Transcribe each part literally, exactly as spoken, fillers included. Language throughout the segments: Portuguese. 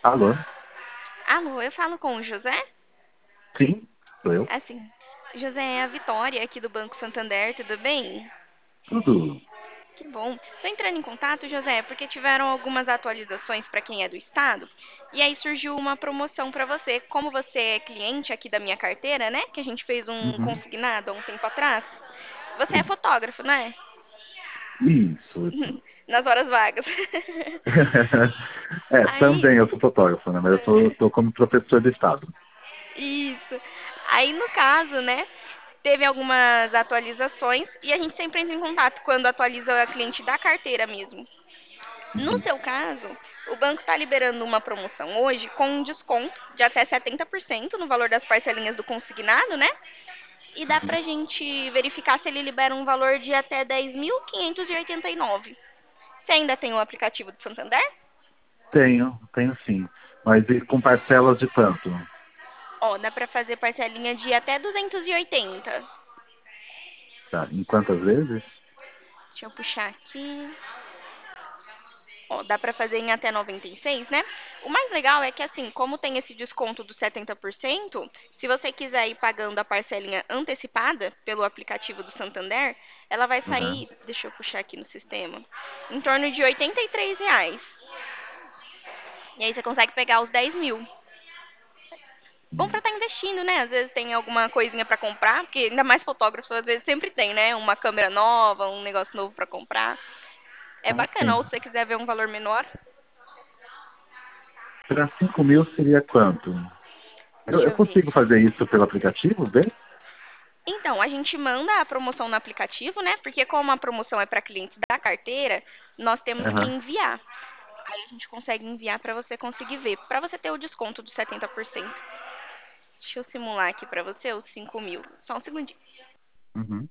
Alô? Alô, eu falo com o José? Sim, sou eu. Assim, José, é a Vitória aqui do Banco Santander, tudo bem? Tudo. Que bom. Tô entrando em contato, José, porque tiveram algumas atualizações para quem é do estado, e aí surgiu uma promoção para você. Como você é cliente aqui da minha carteira, né? Que a gente fez um Uhum. consignado há um tempo atrás. Você é Sim. fotógrafo, né? Isso, isso. Nas horas vagas. É, Aí, também eu sou fotógrafo, né? Mas eu tô, tô como professor de Estado. isso. Aí, no caso, né? Teve algumas atualizações e a gente sempre entra em contato quando atualiza a cliente da carteira mesmo. No Uhum. seu caso, o banco está liberando uma promoção hoje com um desconto de até setenta por cento no valor das parcelinhas do consignado, né? E dá Uhum. pra gente verificar se ele libera um valor de até dez mil quinhentos e oitenta e nove. Você ainda tem o aplicativo do Santander? Tenho, tenho sim. Mas e com parcelas de quanto? Ó, dá pra fazer parcelinha de até duzentos e oitenta. Tá, em quantas vezes? Deixa eu puxar aqui. Ó, dá pra fazer em até noventa e seis, né? O mais legal é que, assim, como tem esse desconto do setenta por cento, se você quiser ir pagando a parcelinha antecipada pelo aplicativo do Santander, ela vai Uhum. sair, deixa eu puxar aqui no sistema, em torno de oitenta e três reais. E aí você consegue pegar os dez mil. Bom pra Hum. estar investindo, né? Às vezes tem alguma coisinha pra comprar, porque ainda mais fotógrafo, às vezes sempre tem, né? Uma câmera nova, um negócio novo pra comprar. É Ah, bacana, ou sim. se você quiser ver um valor menor, Para cinco mil seria quanto? Eu, deixa eu eu ver. consigo fazer isso pelo aplicativo, bem? Então, a gente manda a promoção no aplicativo, né? Porque como a promoção é para clientes da carteira, nós temos que Aham. enviar. Aí a gente consegue enviar para você conseguir ver, para você ter o desconto dos setenta por cento. Deixa eu simular aqui para você os cinco mil. Só um segundinho. Uhum.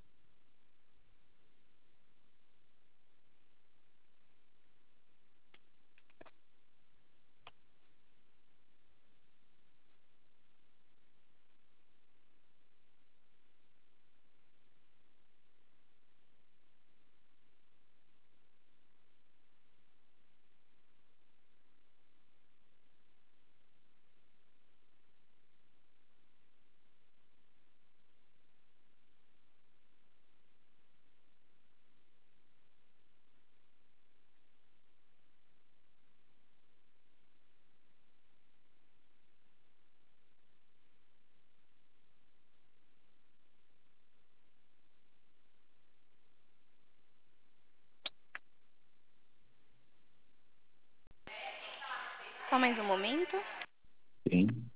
Só mais um momento. Sim.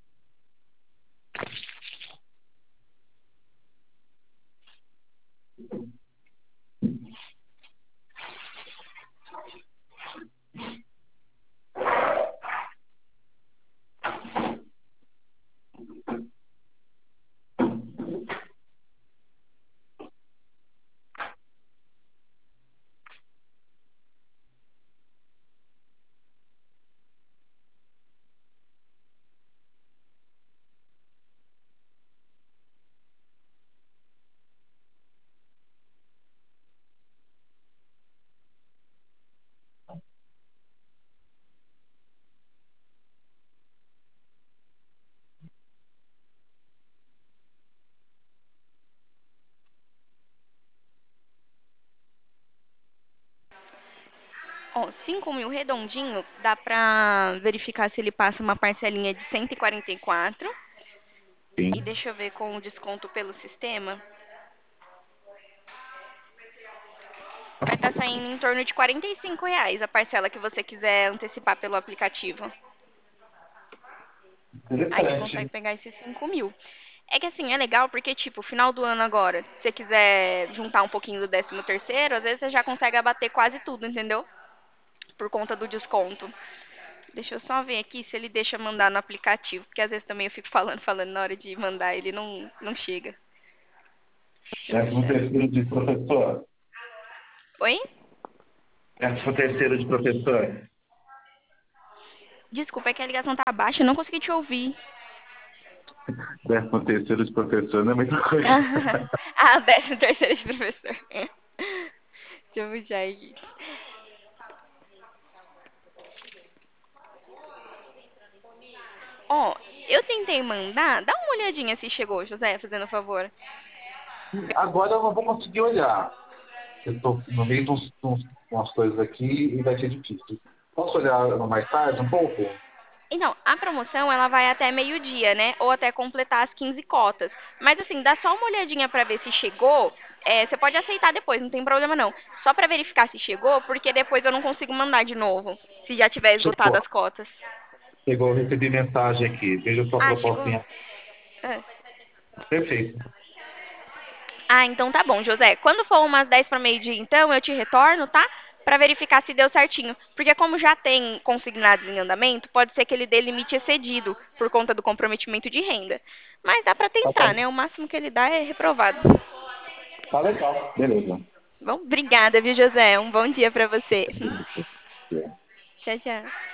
Ó, cinco mil redondinho, dá pra verificar se ele passa uma parcelinha de cento e quarenta e quatro. E Sim. deixa eu ver com o desconto pelo sistema. Vai estar saindo em torno de quarenta e cinco reais a parcela que você quiser antecipar pelo aplicativo. Aí você consegue Interessante. pegar esses cinco mil. É que assim, é legal porque, tipo, final do ano agora, se você quiser juntar um pouquinho do décimo terceiro, às vezes você já consegue abater quase tudo, entendeu? Por conta do desconto. Deixa eu só ver aqui se ele deixa mandar no aplicativo, porque às vezes também eu fico falando, falando, na hora de mandar ele não, não chega. Deixa eu Décimo puxar aqui. terceiro de professor. Oi? Décimo terceiro de professor. Desculpa, é que a ligação tá baixa, eu não consegui te ouvir. Décimo terceiro de professor não é muita coisa. Ah, décimo terceiro de professor. Deixa eu puxar aqui. Ó, eu tentei mandar. Dá uma olhadinha se chegou, José, fazendo favor. Agora eu não vou conseguir olhar. Eu estou no meio de uns, uns- umas coisas aqui e vai ser difícil. Posso olhar mais tarde um pouco? Então, a promoção ela vai até meio-dia, né? Ou até completar as quinze cotas. Mas assim, dá só uma olhadinha pra ver se chegou. É, você pode aceitar depois, não tem problema não. Só pra verificar se chegou, porque depois eu não consigo mandar de novo, se já tiver esgotado Chegou. as cotas. Chegou, eu recebi mensagem aqui. Veja sua Ah, proposta chegou? em... É. Perfeito. Ah, então tá bom, José. Quando for umas dez para meio-dia, então, eu te retorno, tá? Pra verificar se deu certinho. Porque como já tem consignados em andamento, pode ser que ele dê limite excedido por conta do comprometimento de renda. Mas dá pra Tá tentar, bom. né? O máximo que ele dá é reprovado. Tá legal. Beleza. Bom, obrigada, viu, José? Um bom dia pra você. Beleza. Tchau, tchau.